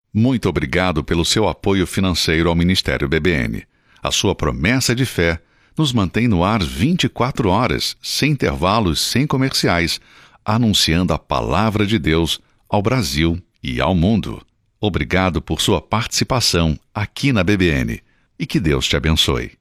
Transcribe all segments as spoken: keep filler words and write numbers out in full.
Muito obrigado pelo seu apoio financeiro ao Ministério B B N. A sua promessa de fé nos mantém no ar vinte e quatro horas, sem intervalos, sem comerciais, anunciando a palavra de Deus ao Brasil e ao mundo. Obrigado por sua participação aqui na B B N e que Deus te abençoe.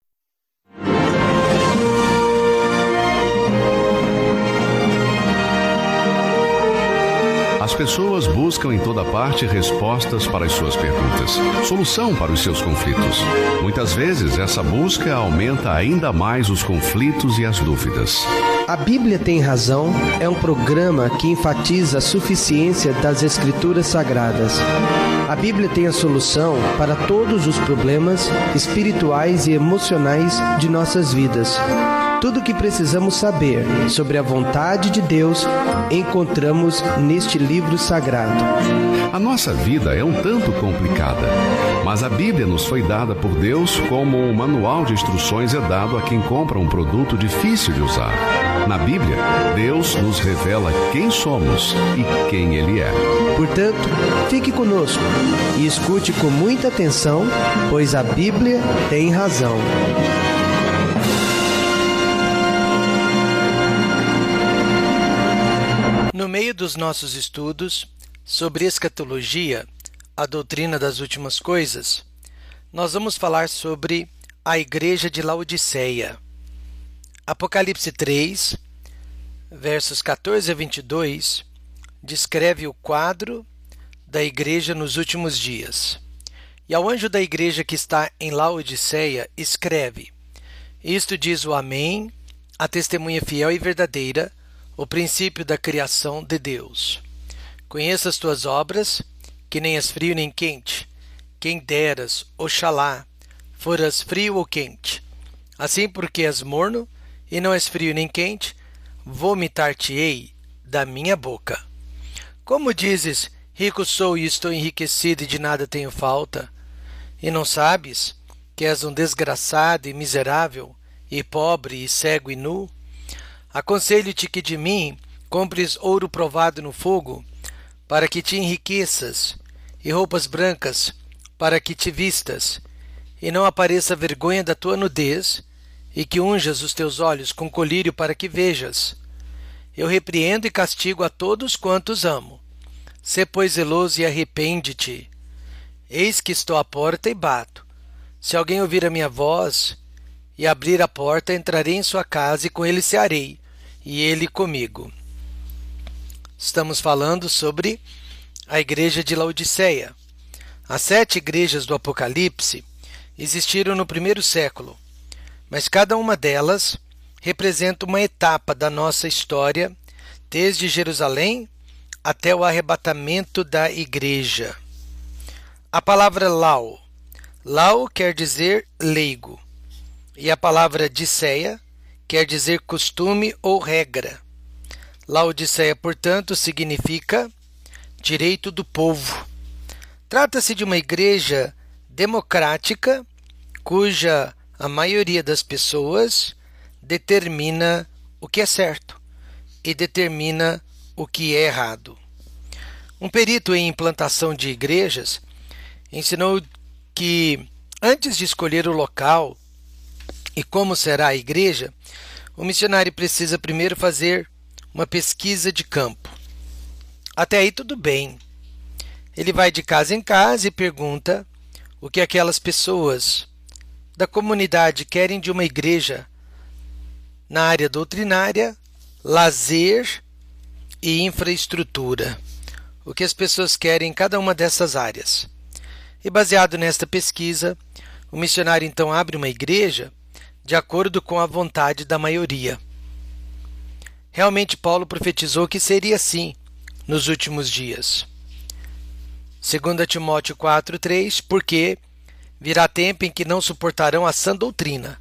As pessoas buscam em toda parte respostas para as suas perguntas, solução para os seus conflitos. Muitas vezes, essa busca aumenta ainda mais os conflitos e as dúvidas. A Bíblia Tem Razão é um programa que enfatiza a suficiência das Escrituras Sagradas. A Bíblia tem a solução para todos os problemas espirituais e emocionais de nossas vidas. Tudo o que precisamos saber sobre a vontade de Deus encontramos neste livro sagrado. A nossa vida é um tanto complicada, mas a Bíblia nos foi dada por Deus como um manual de instruções é dado a quem compra um produto difícil de usar. Na Bíblia, Deus nos revela quem somos e quem Ele é. Portanto, fique conosco e escute com muita atenção, pois a Bíblia tem razão. No meio dos nossos estudos sobre escatologia, a doutrina das últimas coisas, nós vamos falar sobre a igreja de Laodiceia. Apocalipse três, versos quatorze a vinte e dois, descreve o quadro da igreja nos últimos dias. E ao anjo da igreja que está em Laodiceia, escreve: Isto diz o Amém, a testemunha fiel e verdadeira, o princípio da criação de Deus. Conheço as tuas obras, que nem és frio nem quente. Quem deras, oxalá, foras frio ou quente. Assim, porque és morno, e não és frio nem quente, vomitar-te-ei da minha boca. Como dizes, rico sou e estou enriquecido e de nada tenho falta, e não sabes que és um desgraçado e miserável, e pobre e cego e nu? Aconselho-te que de mim compres ouro provado no fogo, para que te enriqueças, e roupas brancas, para que te vistas, e não apareça a vergonha da tua nudez, e que unjas os teus olhos com colírio para que vejas. Eu repreendo e castigo a todos quantos amo. Sê, pois, zeloso e arrepende-te. Eis que estou à porta e bato. Se alguém ouvir a minha voz e abrir a porta, entrarei em sua casa e com ele cearei, e ele comigo. Estamos falando sobre a igreja de Laodiceia. As sete igrejas do Apocalipse existiram no primeiro século, mas cada uma delas representa uma etapa da nossa história, desde Jerusalém até o arrebatamento da igreja. A palavra lau, lau quer dizer leigo, e a palavra diceia quer dizer costume ou regra. Laodiceia, portanto, significa direito do povo. Trata-se de uma igreja democrática, cuja a maioria das pessoas determina o que é certo e determina o que é errado. Um perito em implantação de igrejas ensinou que, antes de escolher o local e como será a igreja, o missionário precisa primeiro fazer uma pesquisa de campo. Até aí tudo bem. Ele vai de casa em casa e pergunta o que aquelas pessoas da comunidade querem de uma igreja na área doutrinária, lazer e infraestrutura. O que as pessoas querem em cada uma dessas áreas. E baseado nesta pesquisa, o missionário então abre uma igreja de acordo com a vontade da maioria. Realmente Paulo profetizou que seria assim nos últimos dias. Segundo Timóteo quatro, três, porque virá tempo em que não suportarão a sã doutrina,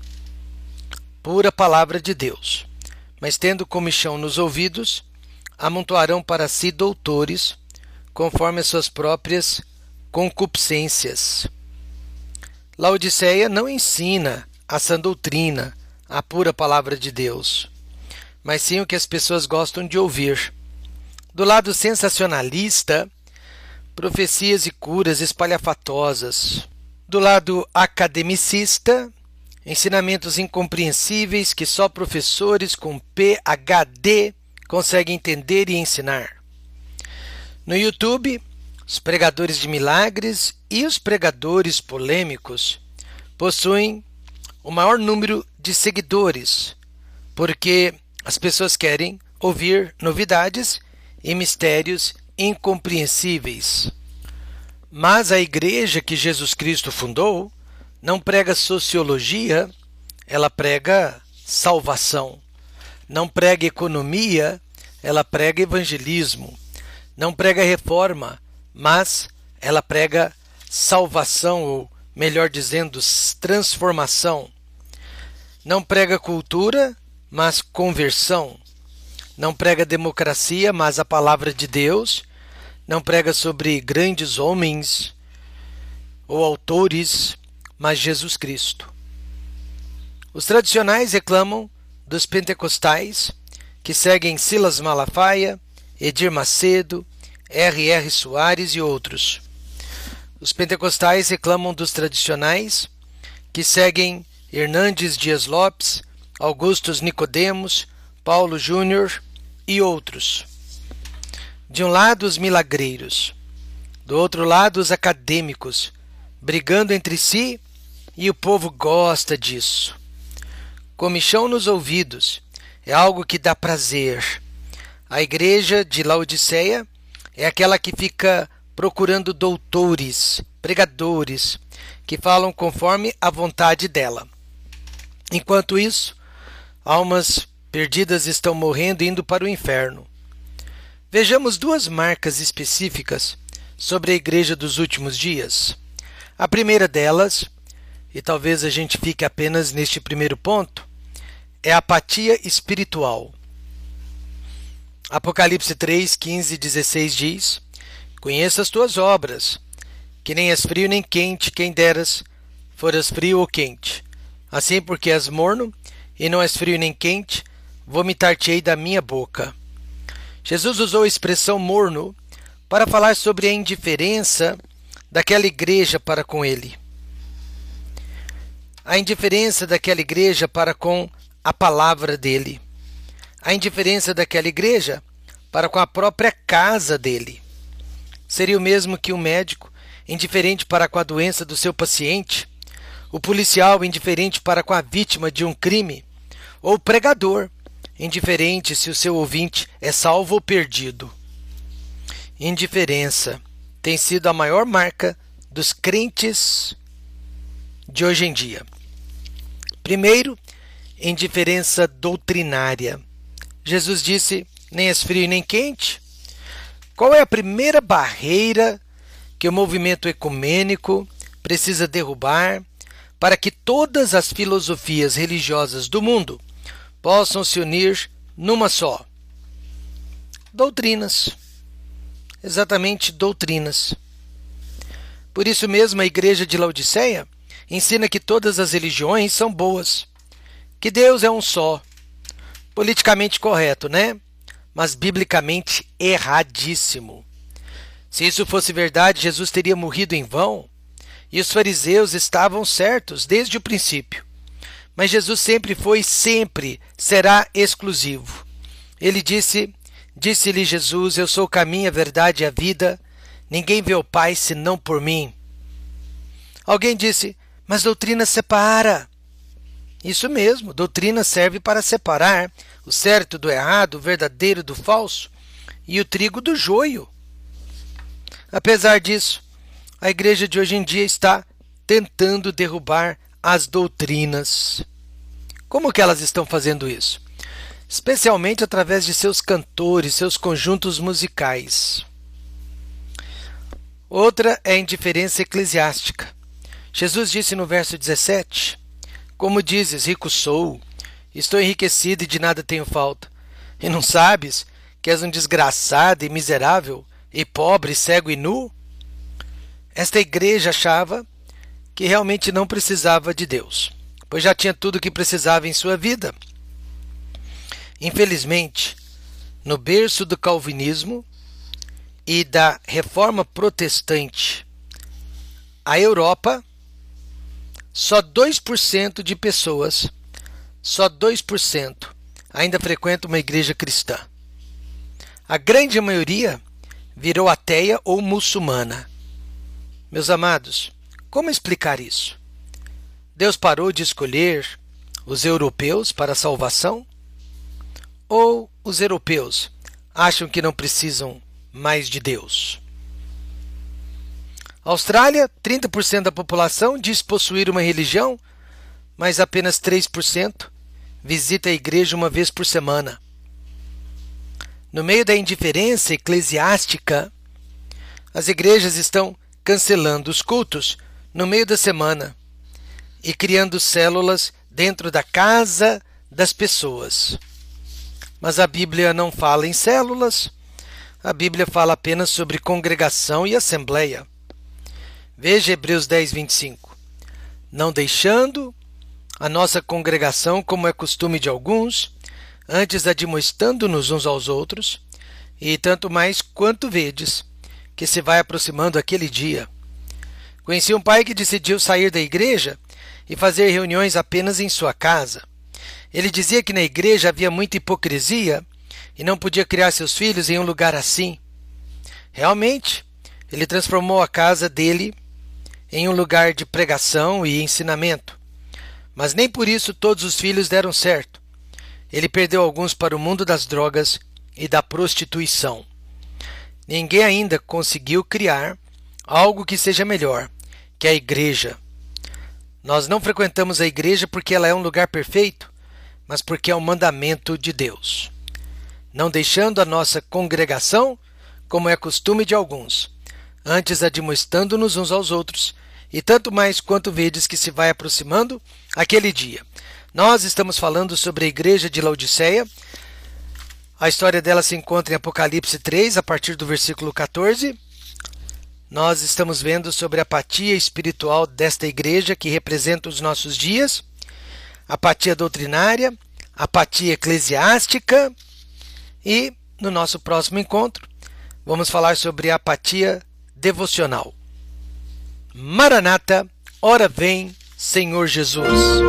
pura palavra de Deus, mas tendo comichão nos ouvidos, amontoarão para si doutores, conforme as suas próprias concupiscências. Laodiceia não ensina a sã doutrina, a pura palavra de Deus, mas sim o que as pessoas gostam de ouvir. Do lado sensacionalista, profecias e curas espalhafatosas. Do lado academicista, ensinamentos incompreensíveis que só professores com P H D conseguem entender e ensinar. No YouTube, os pregadores de milagres e os pregadores polêmicos possuem o maior número de seguidores, porque as pessoas querem ouvir novidades e mistérios incompreensíveis. Mas a igreja que Jesus Cristo fundou não prega sociologia, ela prega salvação. Não prega economia, ela prega evangelismo. Não prega reforma, mas ela prega salvação, ou melhor dizendo, transformação. Não prega cultura, mas conversão. Não prega democracia, mas a palavra de Deus. Não prega sobre grandes homens ou autores, mas Jesus Cristo. Os tradicionais reclamam dos pentecostais, que seguem Silas Malafaia, Edir Macedo, R R Soares e outros. Os pentecostais reclamam dos tradicionais, que seguem Hernandes Dias Lopes, Augustus Nicodemos, Paulo Júnior e outros. De um lado, os milagreiros, do outro lado, os acadêmicos, brigando entre si, e o povo gosta disso. Comichão nos ouvidos é algo que dá prazer. A igreja de Laodiceia é aquela que fica procurando doutores, pregadores, que falam conforme a vontade dela. Enquanto isso, almas perdidas estão morrendo e indo para o inferno. Vejamos duas marcas específicas sobre a igreja dos últimos dias. A primeira delas, e talvez a gente fique apenas neste primeiro ponto, é a apatia espiritual. Apocalipse três, quinze e dezesseis diz: Conheço as tuas obras, que nem és frio nem quente, quem deras foras frio ou quente. Assim, porque és morno e não és frio nem quente, vomitar-te-ei da minha boca. Jesus usou a expressão morno para falar sobre a indiferença daquela igreja para com ele. A indiferença daquela igreja para com a palavra dele. A indiferença daquela igreja para com a própria casa dele. Seria o mesmo que um médico indiferente para com a doença do seu paciente, o policial indiferente para com a vítima de um crime, ou o pregador indiferente se o seu ouvinte é salvo ou perdido. Indiferença tem sido a maior marca dos crentes de hoje em dia. Primeiro, indiferença doutrinária. Jesus disse: nem és frio nem quente. Qual é a primeira barreira que o movimento ecumênico precisa derrubar para que todas as filosofias religiosas do mundo possam se unir numa só? Doutrinas. Exatamente, doutrinas. Por isso mesmo, a igreja de Laodiceia ensina que todas as religiões são boas, que Deus é um só. Politicamente correto, né? Mas biblicamente erradíssimo. Se isso fosse verdade, Jesus teria morrido em vão, e os fariseus estavam certos desde o princípio. Mas Jesus sempre foi, sempre será exclusivo. Ele disse, disse-lhe Jesus: eu sou o caminho, a verdade e a vida. Ninguém vê o Pai senão por mim. Alguém disse: mas doutrina separa. Isso mesmo, doutrina serve para separar o certo do errado, o verdadeiro do falso e o trigo do joio. Apesar disso, a igreja de hoje em dia está tentando derrubar as doutrinas. Como que elas estão fazendo isso? Especialmente através de seus cantores, seus conjuntos musicais. Outra é a indiferença eclesiástica. Jesus disse no verso dezessete: como dizes, rico sou, estou enriquecido e de nada tenho falta, e não sabes que és um desgraçado e miserável, e pobre, cego e nu? Esta igreja achava que realmente não precisava de Deus, pois já tinha tudo o que precisava em sua vida. Infelizmente, no berço do calvinismo, e da Reforma Protestante à Europa, só dois por cento de pessoas, só dois por cento ainda frequentam uma igreja cristã. A grande maioria virou ateia ou muçulmana. Meus amados, como explicar isso? Deus parou de escolher os europeus para a salvação? Ou os europeus acham que não precisam mais de Deus? Austrália, trinta por cento da população diz possuir uma religião, mas apenas três por cento visita a igreja uma vez por semana. No meio da indiferença eclesiástica, as igrejas estão cancelando os cultos no meio da semana e criando células dentro da casa das pessoas. Mas a Bíblia não fala em células, a Bíblia fala apenas sobre congregação e assembleia. Veja Hebreus dez, vinte e cinco. Não deixando a nossa congregação, como é costume de alguns, antes admoestando-nos uns aos outros, e tanto mais quanto vedes, que se vai aproximando aquele dia. Conheci um pai que decidiu sair da igreja e fazer reuniões apenas em sua casa. Ele dizia que na igreja havia muita hipocrisia e não podia criar seus filhos em um lugar assim. Realmente, ele transformou a casa dele em um lugar de pregação e ensinamento. Mas nem por isso todos os filhos deram certo. Ele perdeu alguns para o mundo das drogas e da prostituição. Ninguém ainda conseguiu criar algo que seja melhor que a igreja. Nós não frequentamos a igreja porque ela é um lugar perfeito, mas porque é um mandamento de Deus. Não deixando a nossa congregação, como é costume de alguns, antes admoestando-nos uns aos outros, e tanto mais quanto vedes que se vai aproximando aquele dia. Nós estamos falando sobre a igreja de Laodiceia. A história dela se encontra em Apocalipse três, a partir do versículo quatorze. Nós estamos vendo sobre a apatia espiritual desta igreja que representa os nossos dias, apatia doutrinária, apatia eclesiástica, e no nosso próximo encontro vamos falar sobre a apatia devocional. Maranata, ora vem, Senhor Jesus.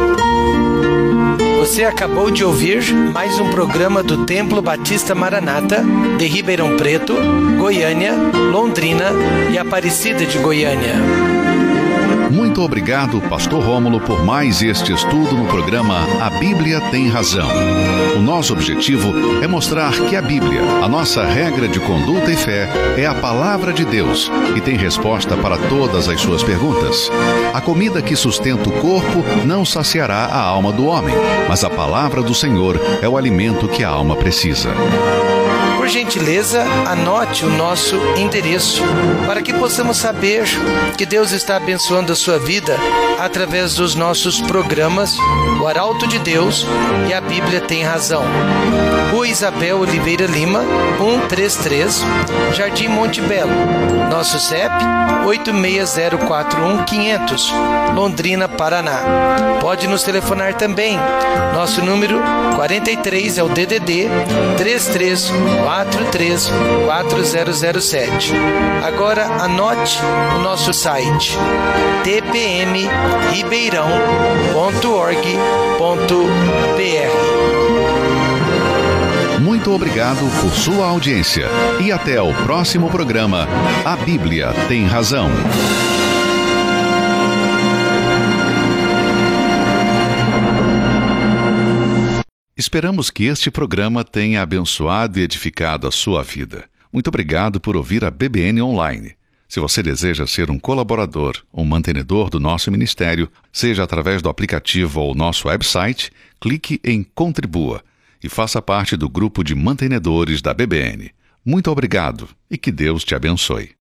Você acabou de ouvir mais um programa do Templo Batista Maranata de Ribeirão Preto, Goiânia, Londrina e Aparecida de Goiânia. Muito obrigado, Pastor Rômulo, por mais este estudo no programa A Bíblia Tem Razão. O nosso objetivo é mostrar que a Bíblia, a nossa regra de conduta e fé, é a palavra de Deus e tem resposta para todas as suas perguntas. A comida que sustenta o corpo não saciará a alma do homem, mas a palavra do Senhor é o alimento que a alma precisa. Por gentileza, anote o nosso endereço para que possamos saber que Deus está abençoando a sua vida através dos nossos programas O Arauto de Deus e A Bíblia Tem Razão. Rua Isabel Oliveira Lima, cento e trinta e três, Jardim Monte Belo. Nosso C E P oito seis zero quatro um cinco zero zero, Londrina, Paraná. Pode nos telefonar também. Nosso número quarenta e três é o D D D três três quatro três quatro zero zero sete. Agora anote o nosso site t p m ribeirão ponto org ponto b r. Muito obrigado por sua audiência e até o próximo programa A Bíblia Tem Razão. Esperamos que este programa tenha abençoado e edificado a sua vida. Muito obrigado por ouvir a B B N Online. Se você deseja ser um colaborador, um mantenedor do nosso ministério, seja através do aplicativo ou nosso website, clique em Contribua e faça parte do grupo de mantenedores da B B N. Muito obrigado e que Deus te abençoe.